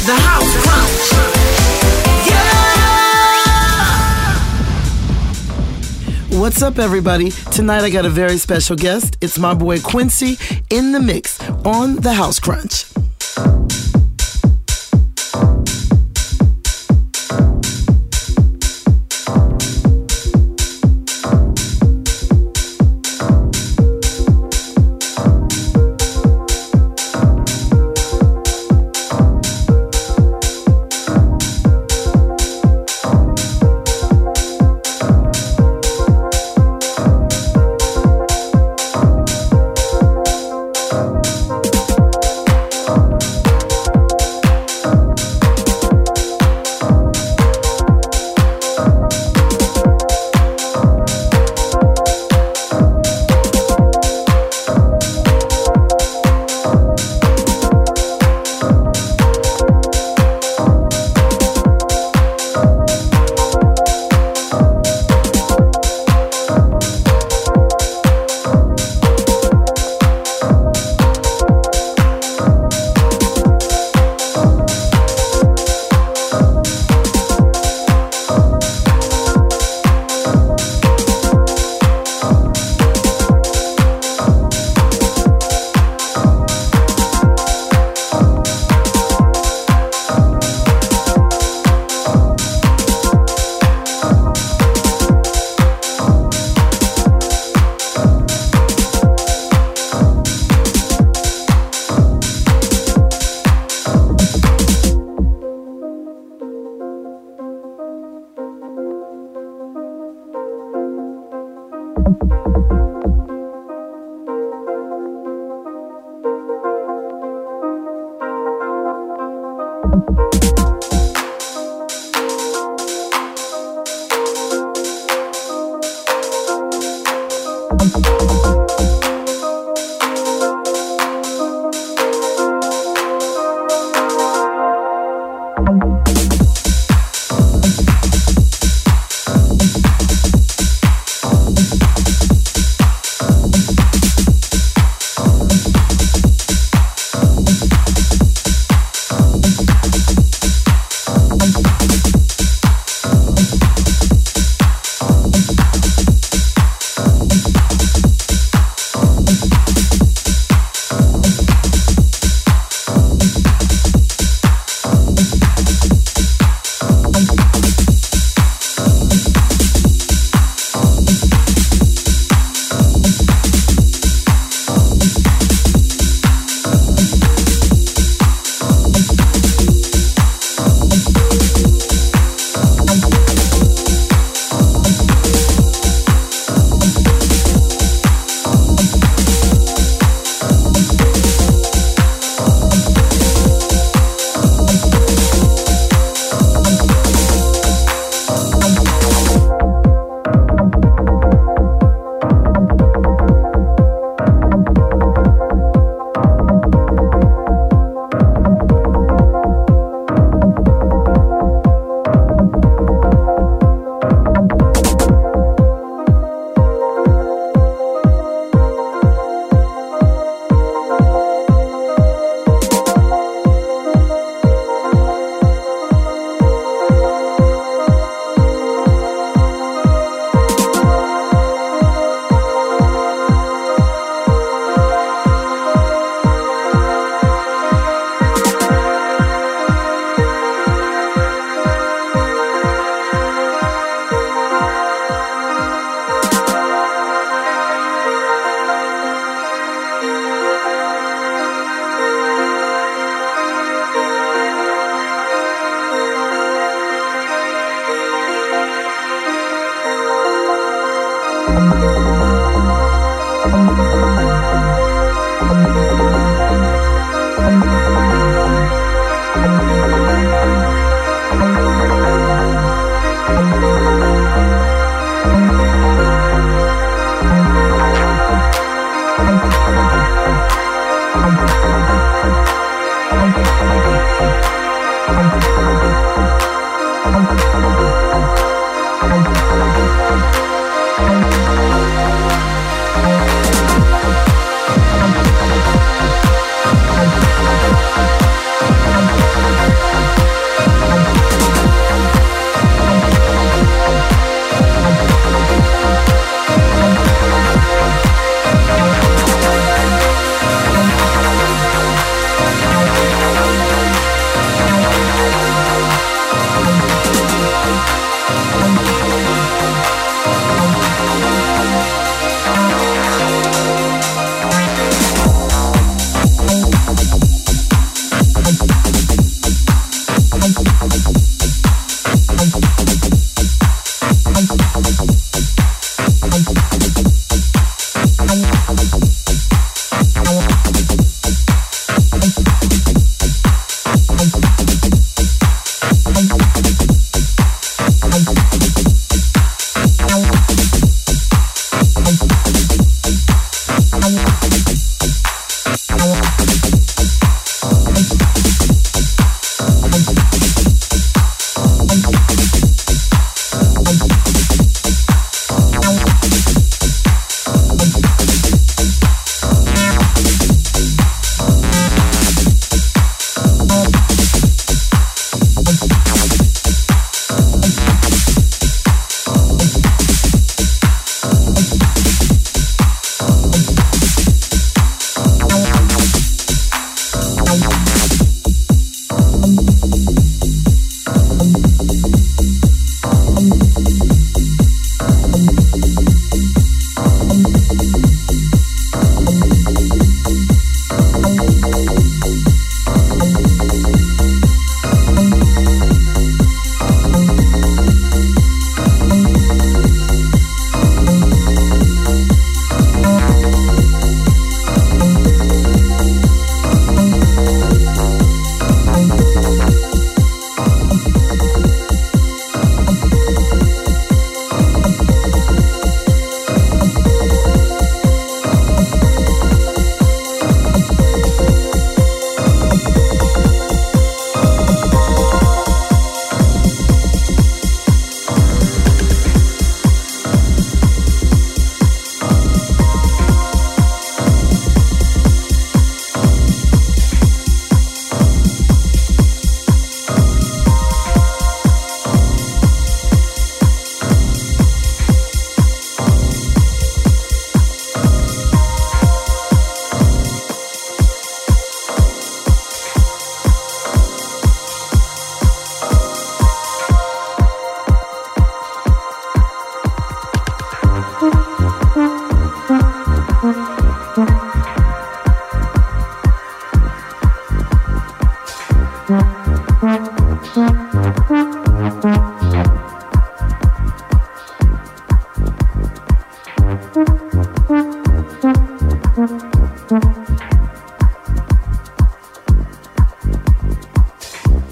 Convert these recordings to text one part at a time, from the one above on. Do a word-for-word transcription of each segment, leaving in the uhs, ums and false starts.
the House Crunch. Yeah! What's up, everybody? Tonight I got a very special guest. It's my boy Quincy in the mix on the House Crunch.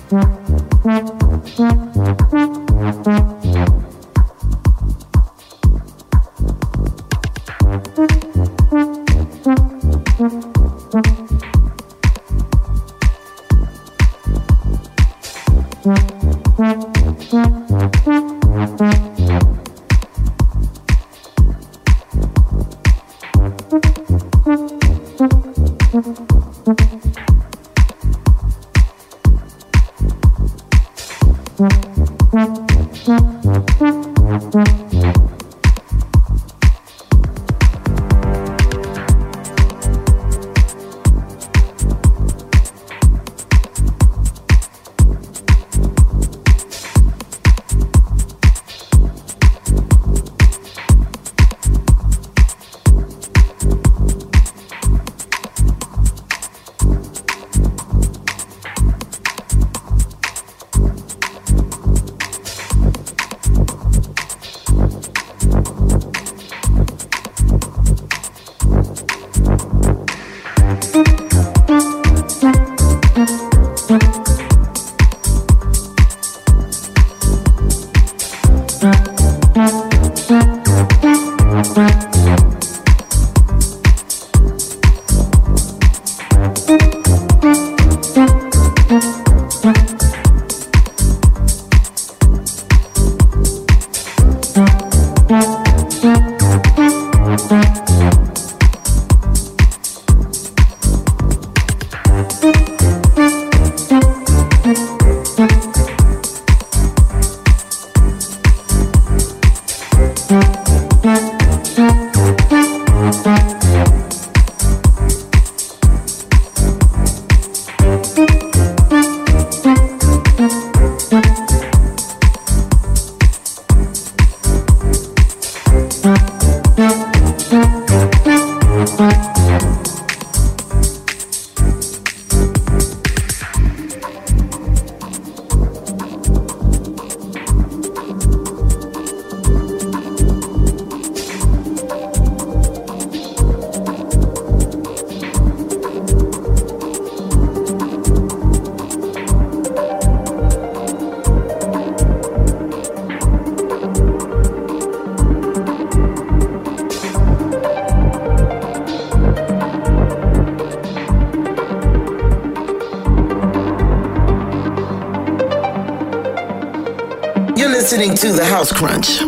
Listening to the House Crunch.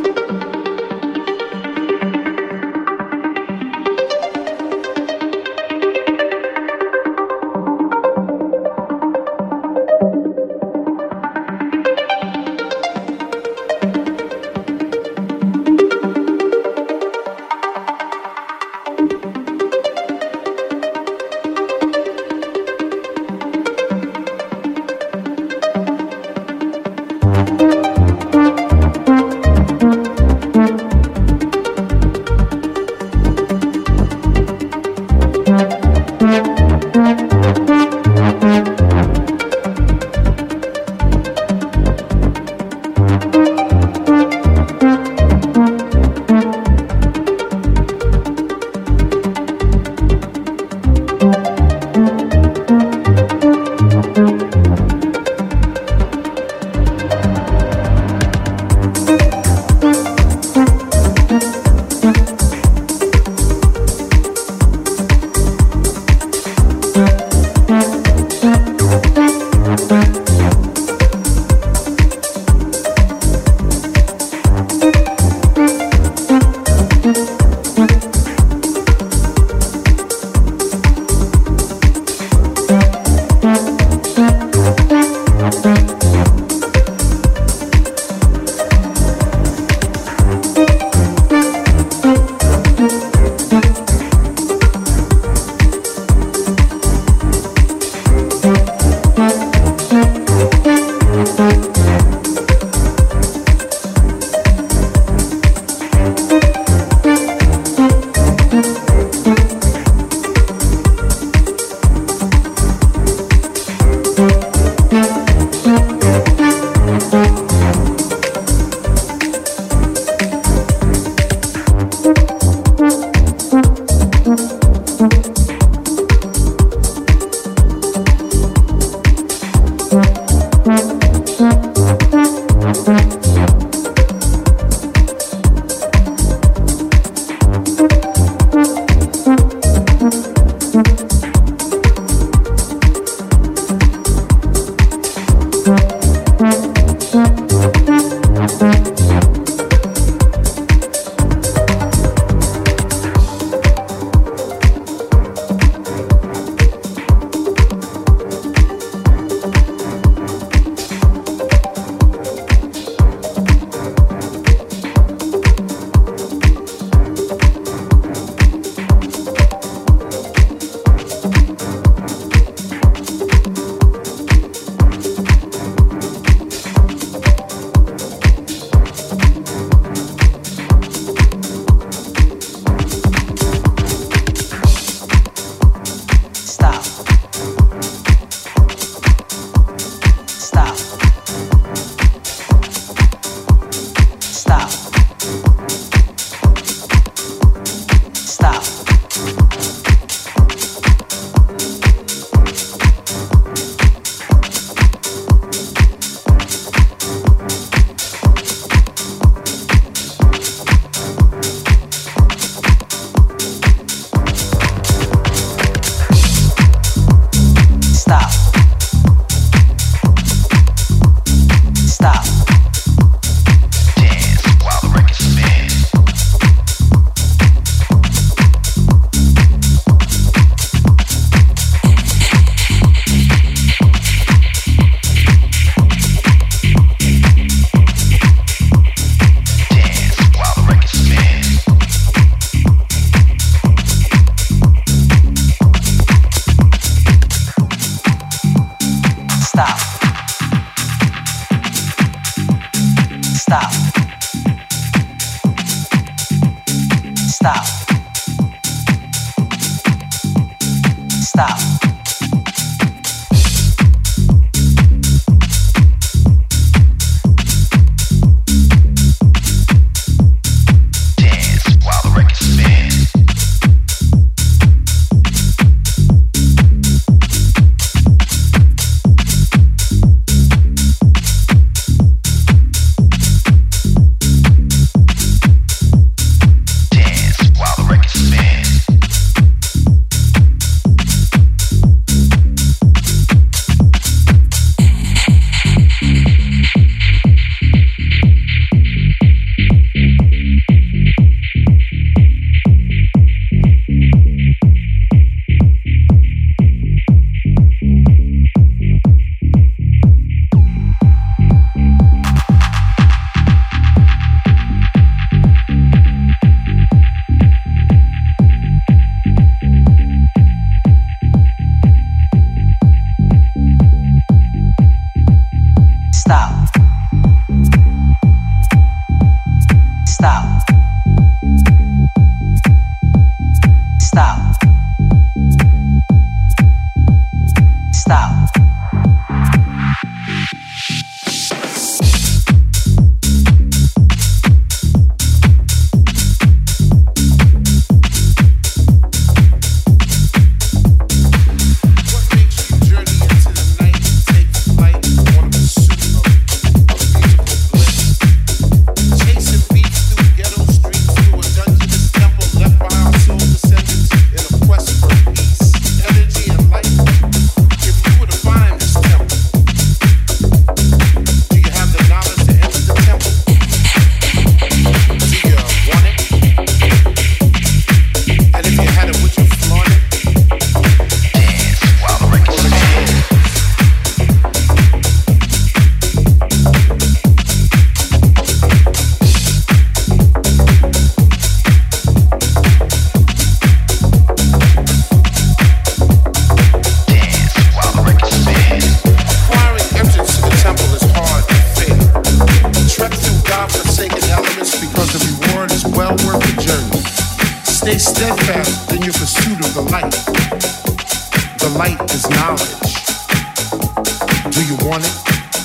steadfast in your pursuit of the light. The light is knowledge. Do you want it?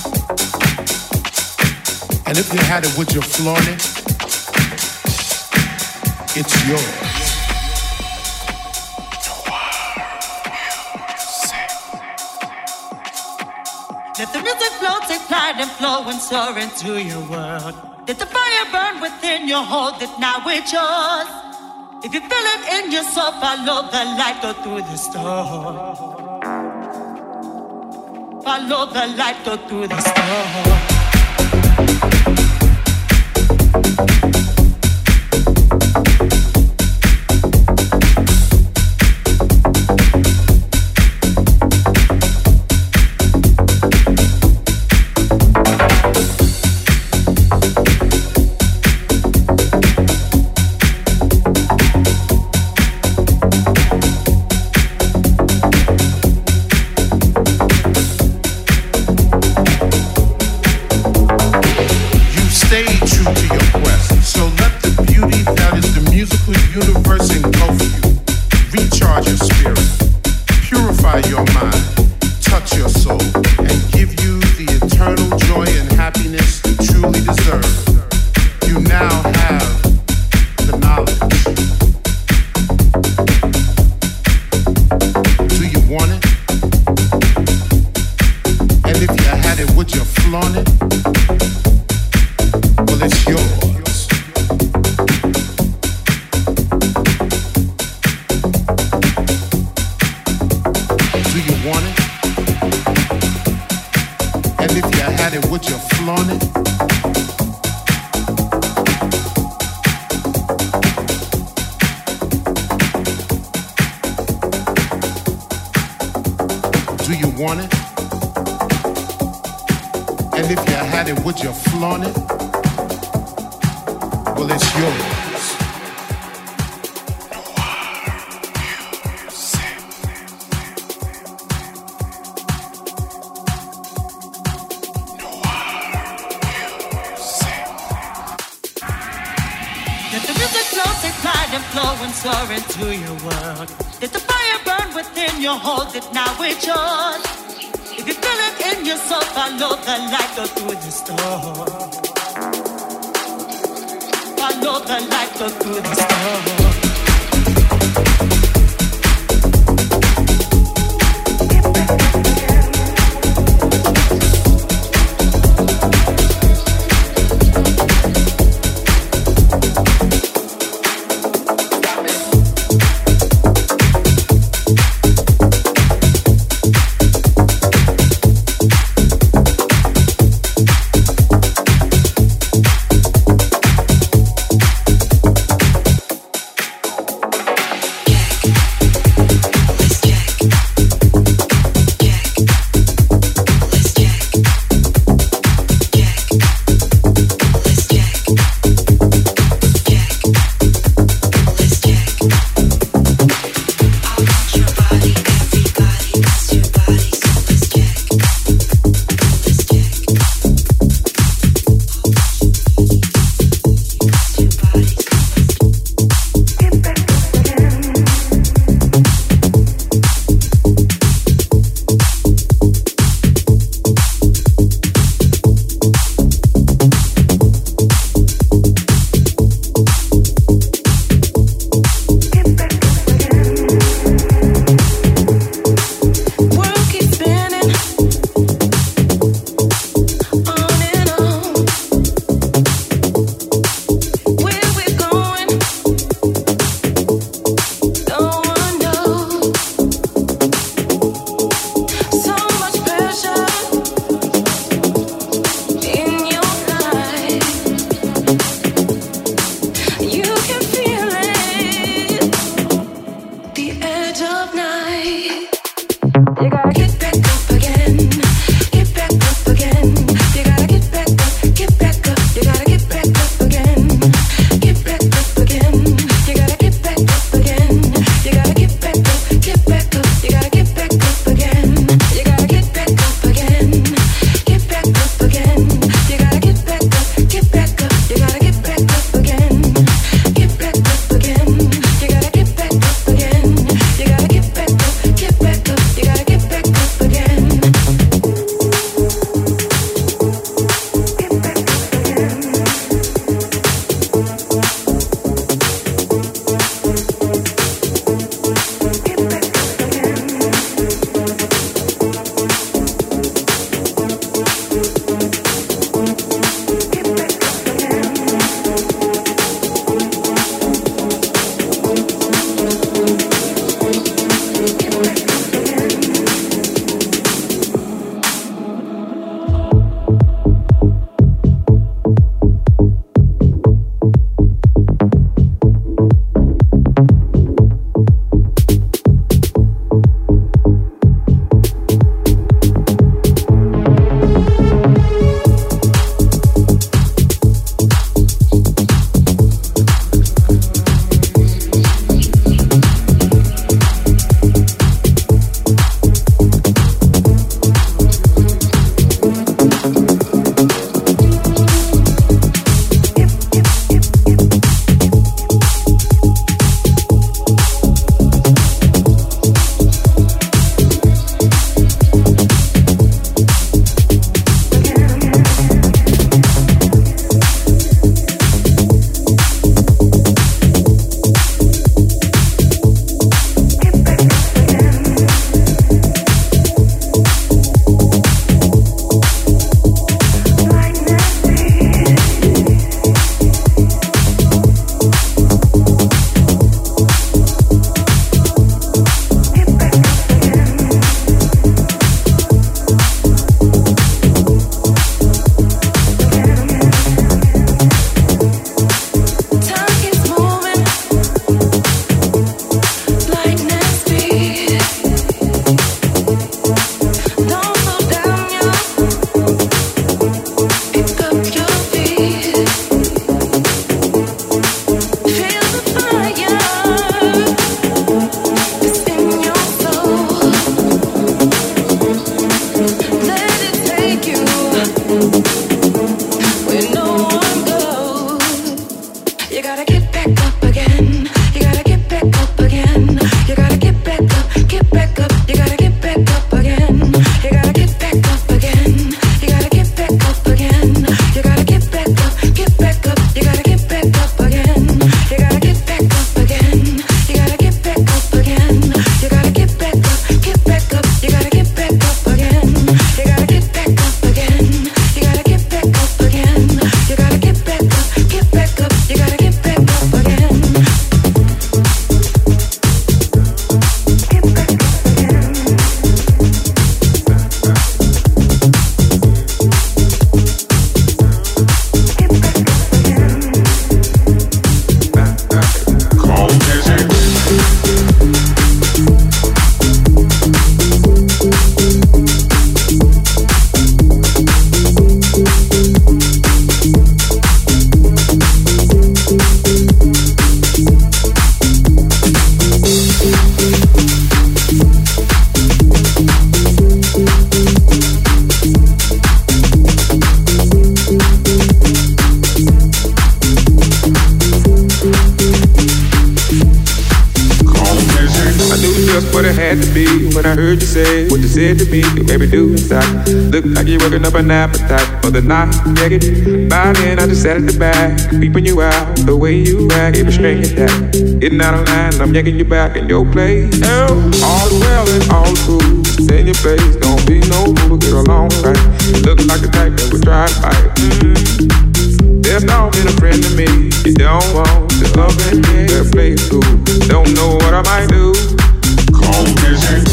And if you had it, would you flaunt it? It's yours. Let the music flow, take flight and flow and soar into your world. Let the fire burn within you, hold it, now it's yours. If you feel it in your soul, follow the light, go through the storm. Follow the light, go through the storm. had to be when I heard you say what you said to me. You made me do inside. Look like you're working up an appetite for the night. Yeah, it. By then I just sat at the back, peeping you out. The way you act, every string attack. Getting out of line, I'm yanking you back in your place. Oh, all is well and all is cool. Stay in your place, don't be no fool. Get along right. You look like the type that would try to fight. Mm-hmm. There's not been a friend to me. You don't want to love and yeah, play cool. Don't know what I might do. Call busy.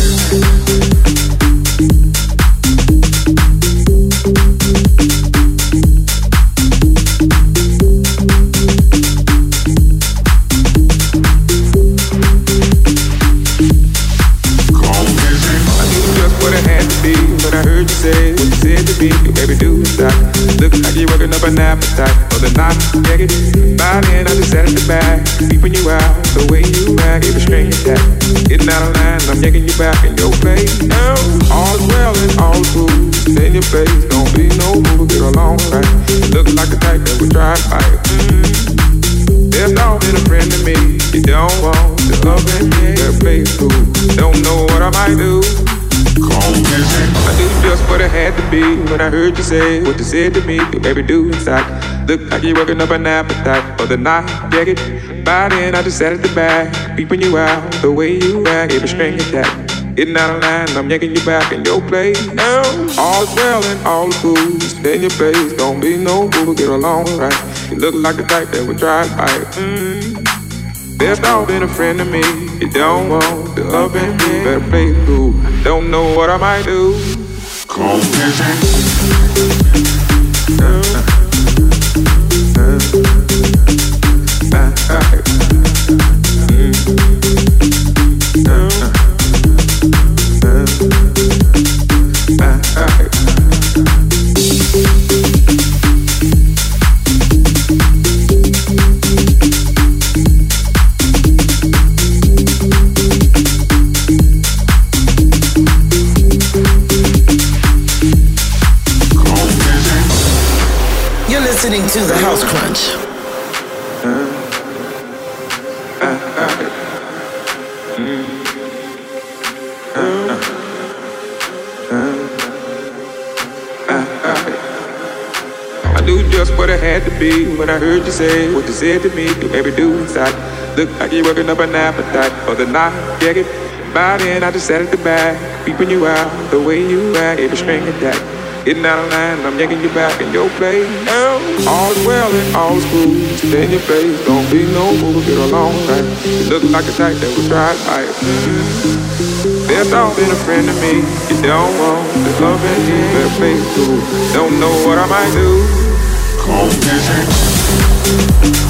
Say what you said to me, you baby do stop. Look like you're working up an appetite for the night. Yeah, it. By then I just sat at the back, peeping you out. The way you act, every string attack. Getting out of line, I'm yanking you back in your place. Now, all is well and all is cool. Stay in your place, don't be no fool. Get along right. You look like the type that would try to fight. Mm-hmm. There's not been a friend to me. You don't want to love and yeah, play cool. Don't know what I might do. I knew just what I had to be when I heard you say what you said to me. You baby do inside. Look like you're working up an appetite for the night. Yeah, it. By then I just sat at the back, peeping you out. The way you act, every string attack. Getting out of line, I'm yanking you back in your place. Now, all is well and all is cool. Stay in your place, don't be no fool. Get along right. You look like the type that would try to fight. Mm. There's not been a friend to me. You don't want to love and yeah, better play it cool. Don't know what I might do. Call busy. Uh, uh, uh, uh, uh, mm. uh, uh, uh, uh, uh. Listening to the House Crunch. I knew just what I had to be when I heard you say what you said to me. You made me do inside. Look like you're working up an appetite for the night. Yeah, it. By then I just sat at the back, peeping you out. The way you act, every string attack. Getting out of line, I'm yanking you back in your place. Now, all is well and all is cool. Stay in your place, don't be no fool. Get along right. You look like a type that would try to fight. Mm-hmm. There's not been a friend to me. You don't want to love and yeah, better play it cool. Don't know what I might do. Call busy.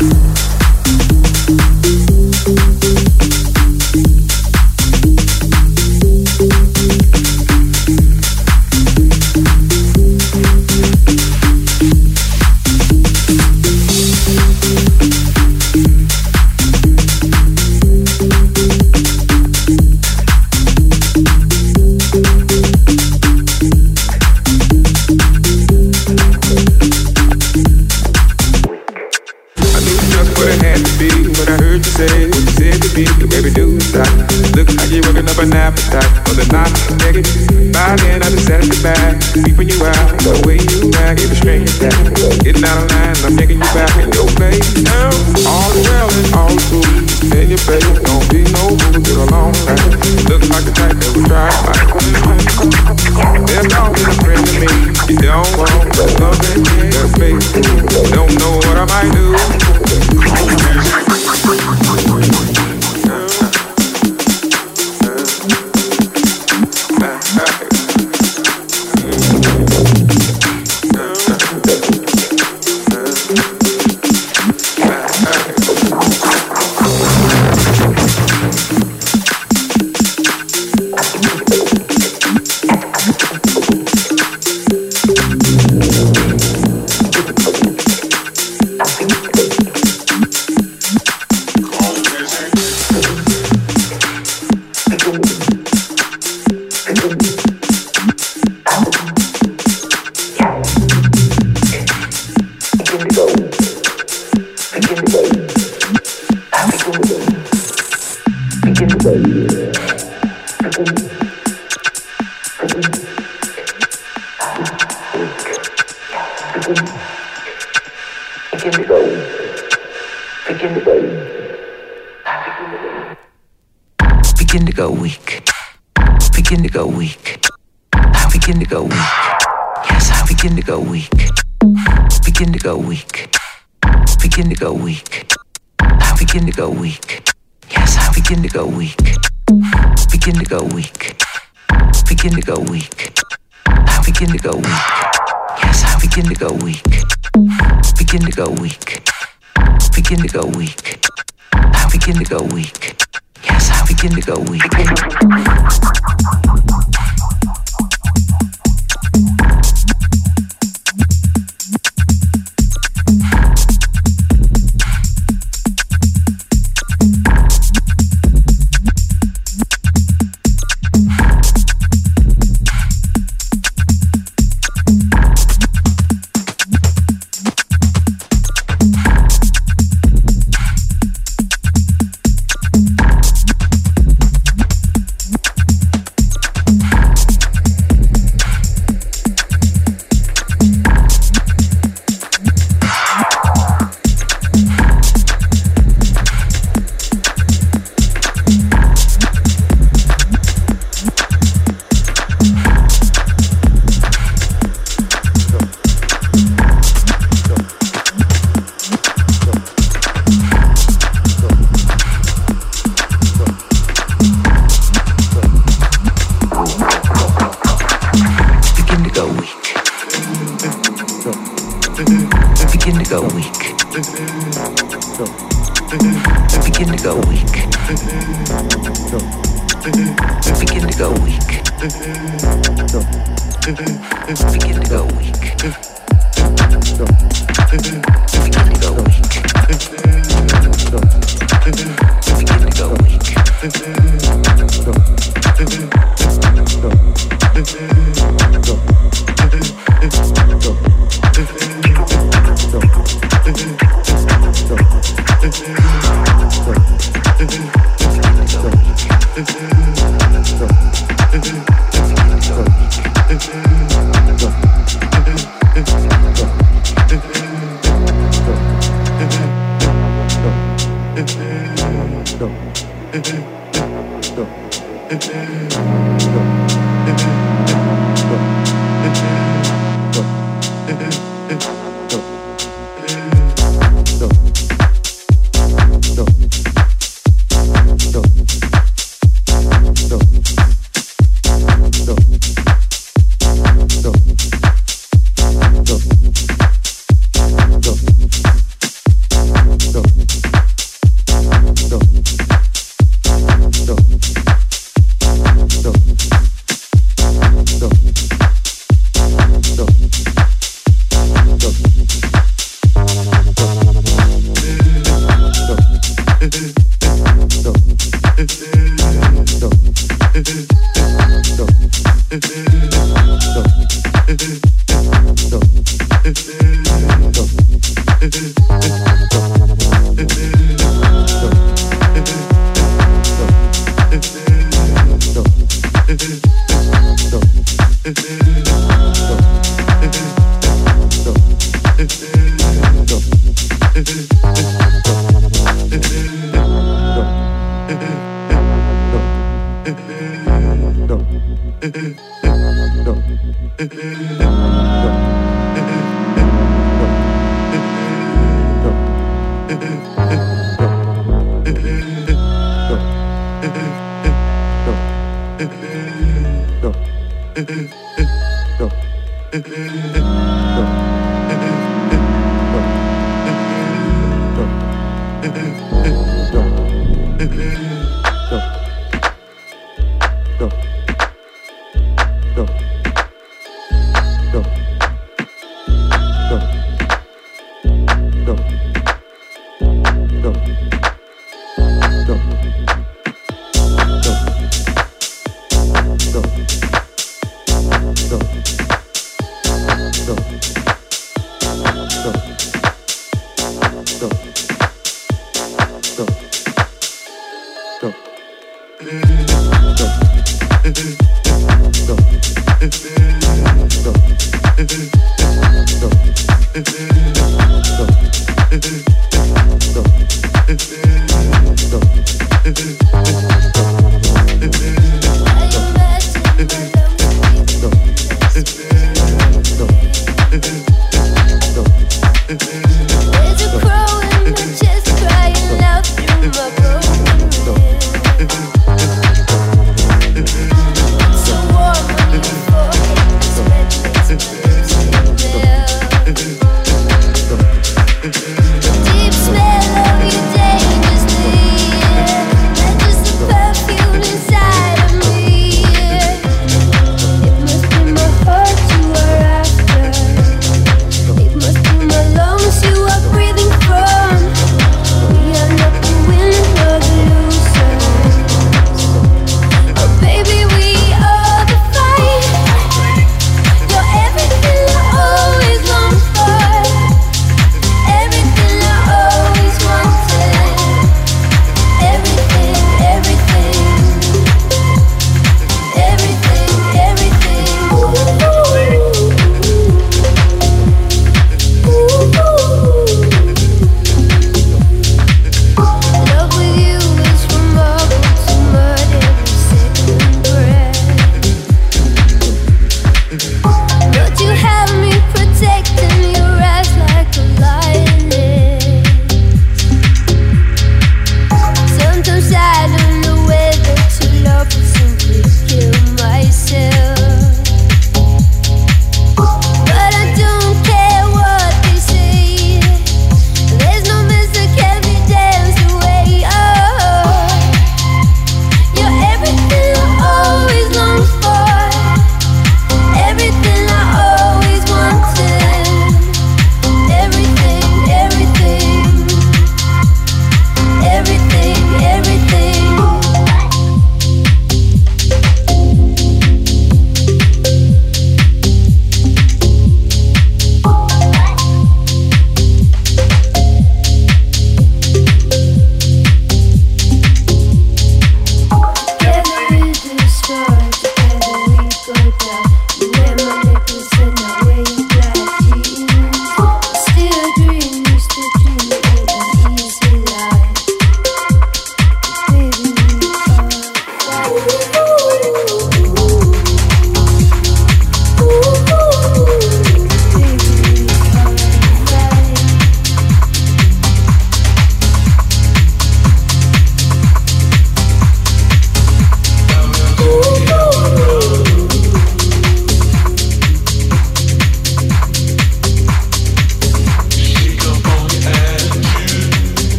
An appetite for the night, nigga. By then I just sat at the back, peeping you out. The way you act, every string attack. Getting out of line, I'm yanking you back in your place. Now, all is well and all is cool. Stay in your place, don't be no fool. Get along right. Look like the type that would try to fight. Mm-hmm. There's not been a friend to me. You don't want to love and yeah, better play it cool. Don't know what I might do. Thank you. begin to go, begin to go, begin to go weak, begin to go weak, I begin to go weak, yes, I begin to go weak, begin to go weak, begin to go weak, I begin to go weak, yes, I begin to go weak, begin to go weak, begin to go weak, I begin to go weak, yes, I begin to go weak, begin to go weak, begin to go weak, I begin to go weak, yes, I begin to go weak.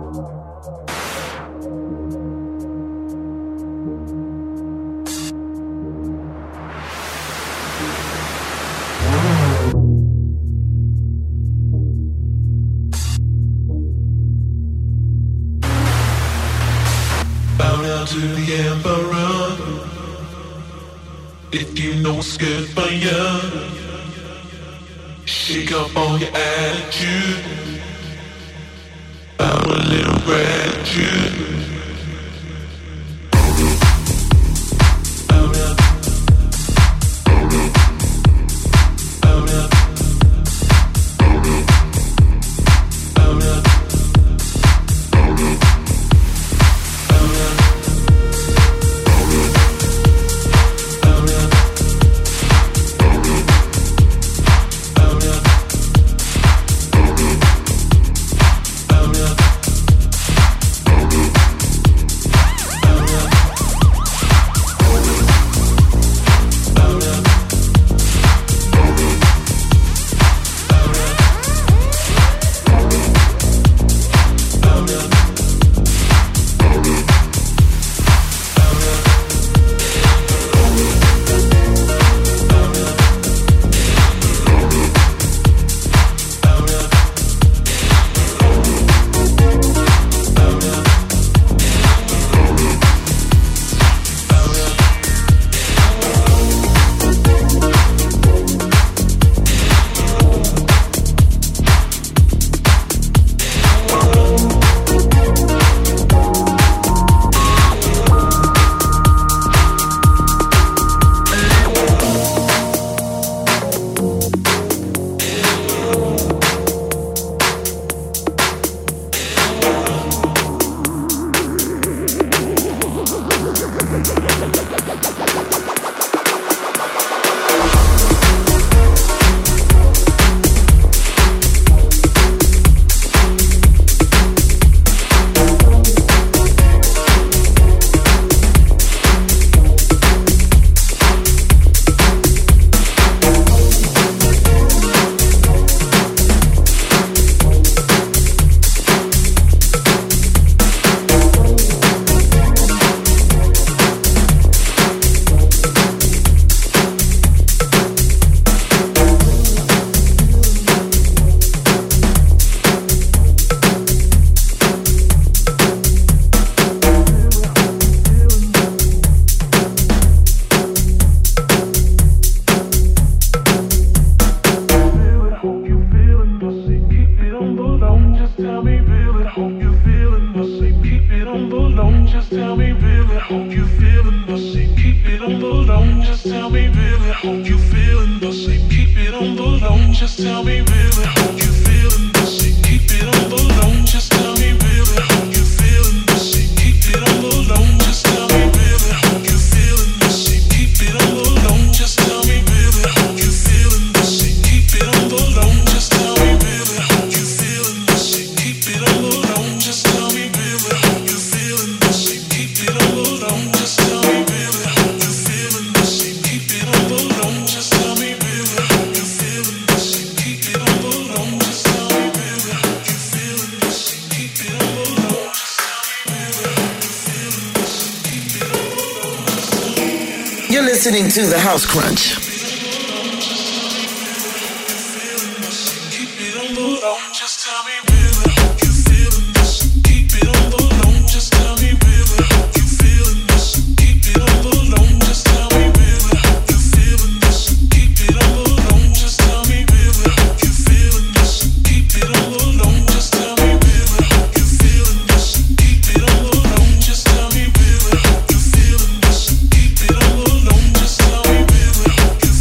To the emperor, if you know what's good for you, shake up all your attitude, bow a little gratitude. Listening to the House Crunch. Just tell me,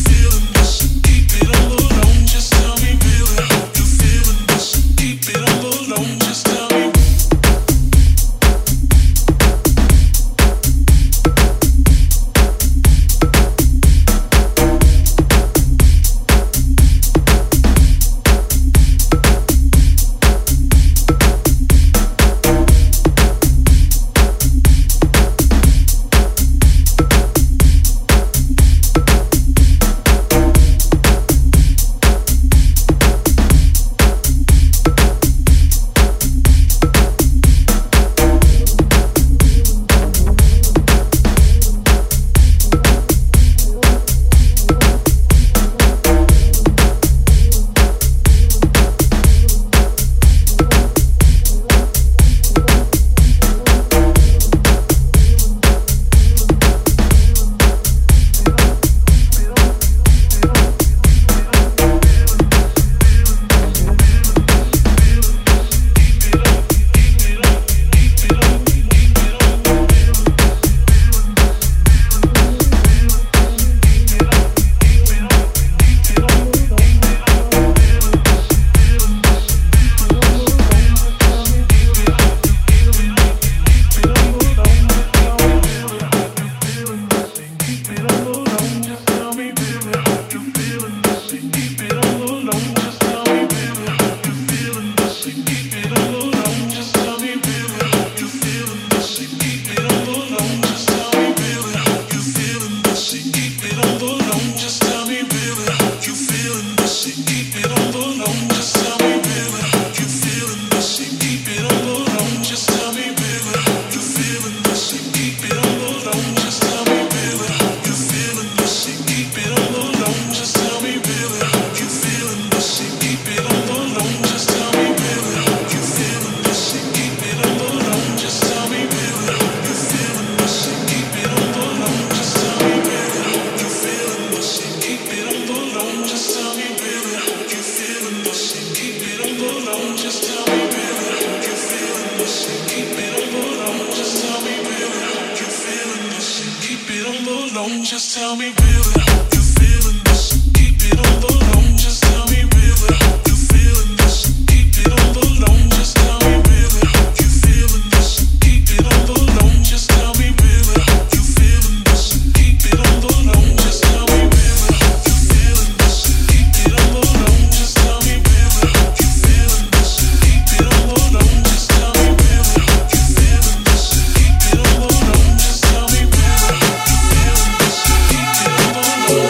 low. Just tell me really hope you're feeling this. Keep it on the low. Just tell me really hope you're feeling this. Keep it on the low. Just tell me really hope you're feeling this. Keep it on the low. Just tell me really hope you're feeling this. Keep it on the low. Just tell me really hope you're feeling this. Keep it on the low. Just tell me really hope you're feeling this. Keep it on the low. Just tell me really hope you're feeling this. Keep it on the low. Just tell me really hope you're feeling this. Keep it on the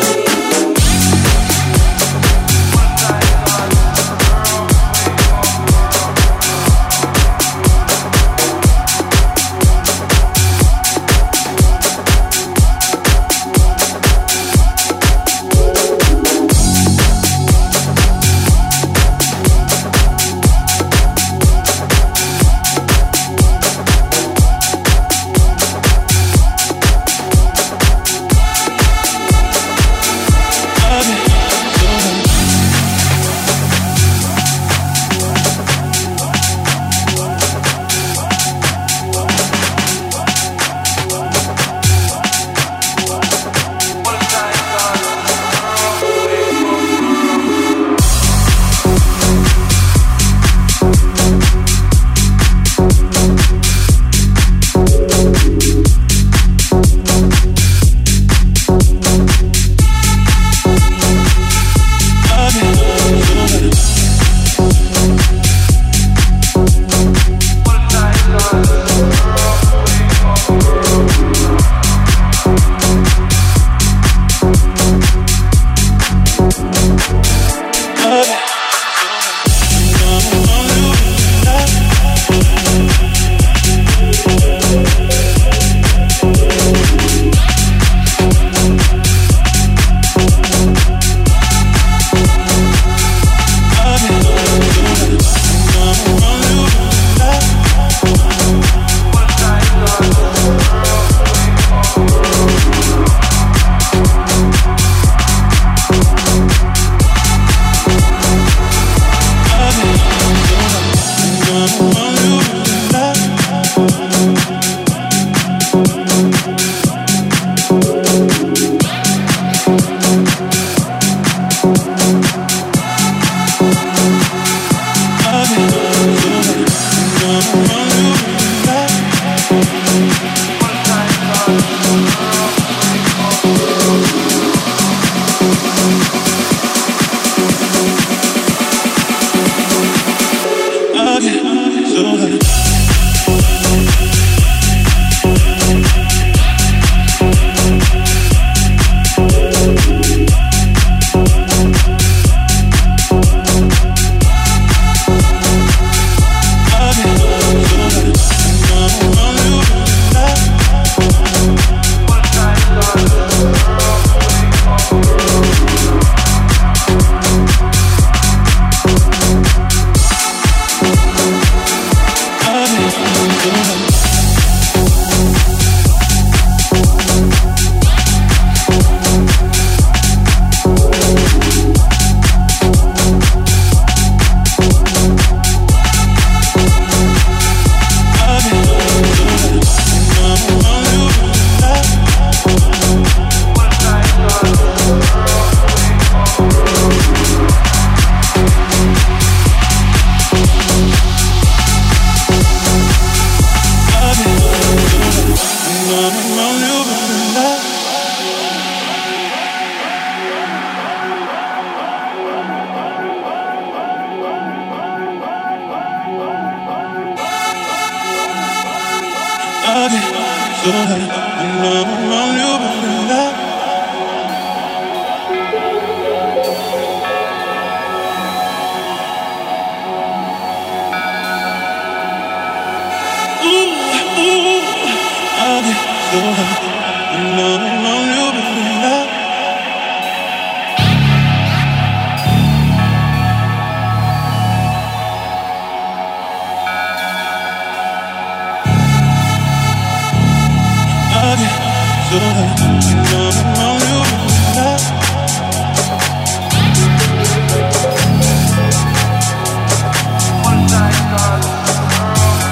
low.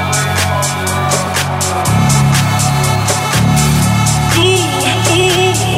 Ooh, ooh.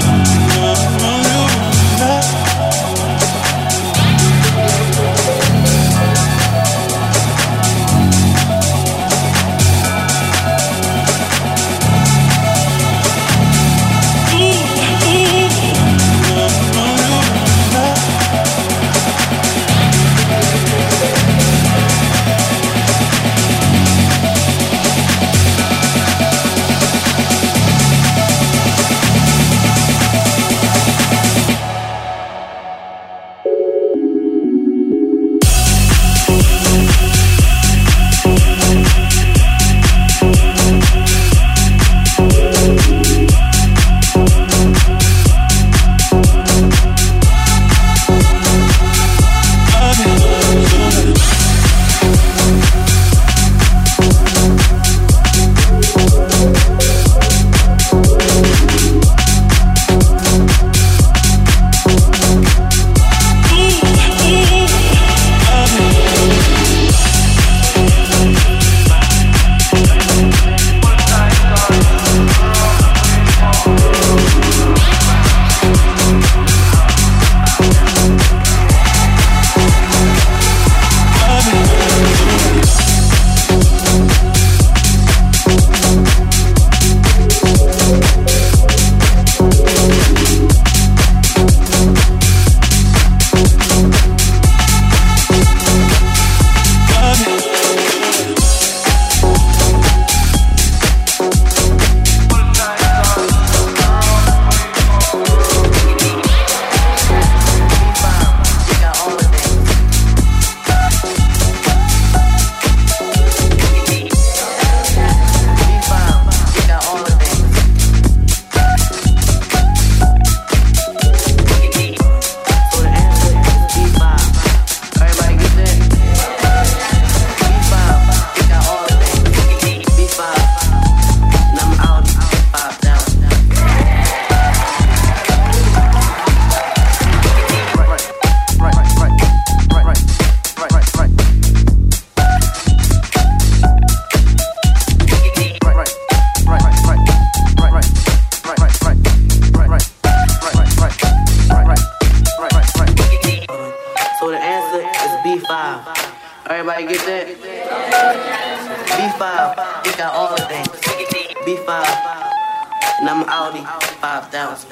five, it got all of things. B five, and I'm Audi five thousand.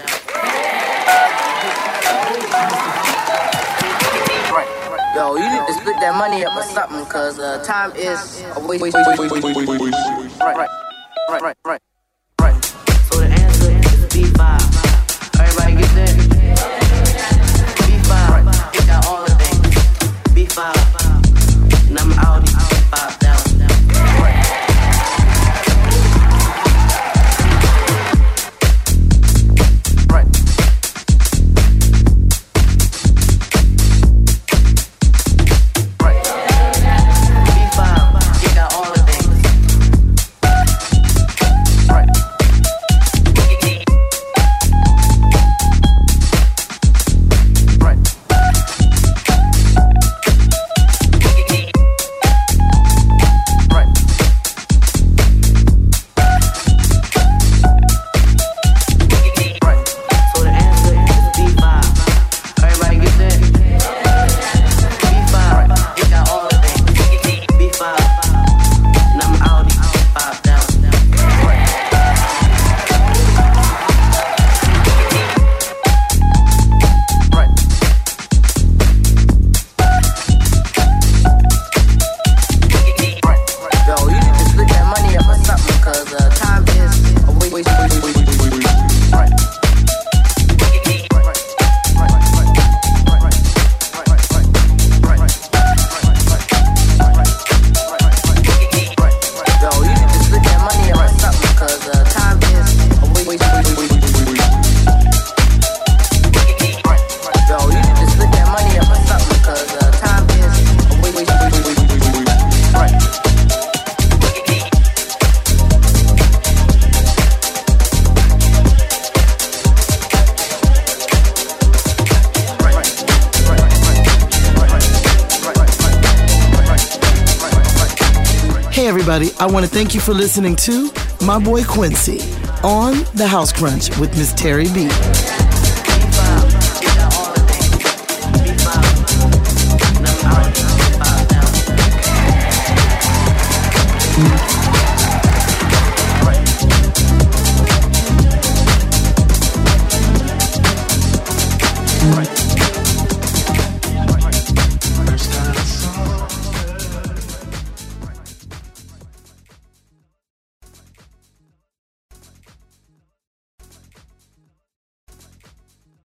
Yo, you need to split that money up or something, cause uh, time is a waste. Wait, wait, wait, wait, wait, wait, wait. Right, right, right, right, right, right. So the answer is B five. Everybody get that? B five, it got all the things. B five, and I'm Audi five thousand. I want to thank you for listening to My Boy Quincy on The House Crunch with Miss Terry B.